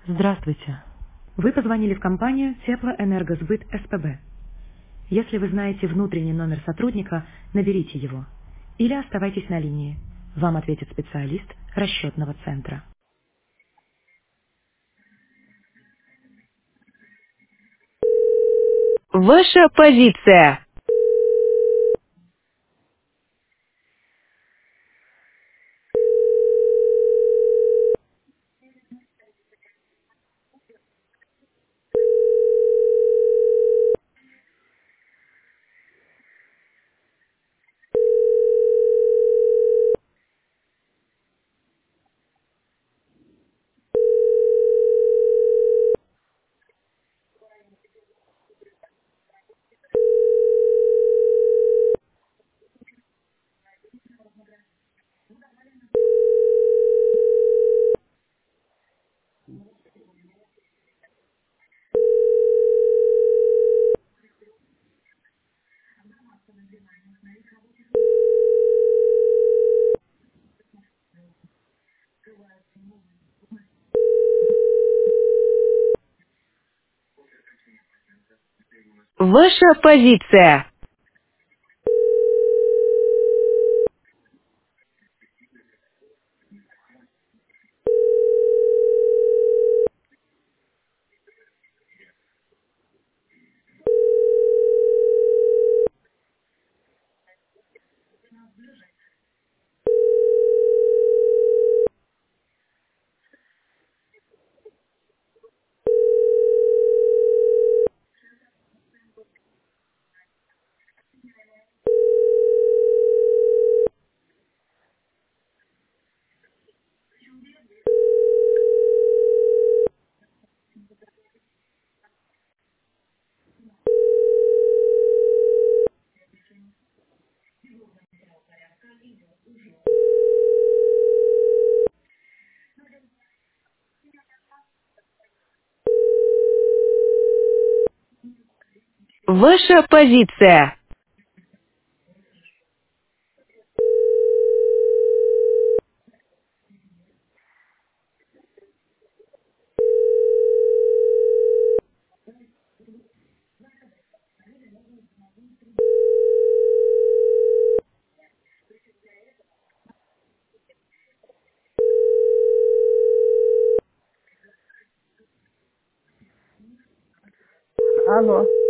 Здравствуйте. Вы позвонили в компанию Теплоэнергосбыт СПБ. Если вы знаете внутренний номер сотрудника, наберите его. Или оставайтесь на линии. Вам ответит специалист расчетного центра. Ваша позиция. Ваша позиция. Ваша позиция. Алло.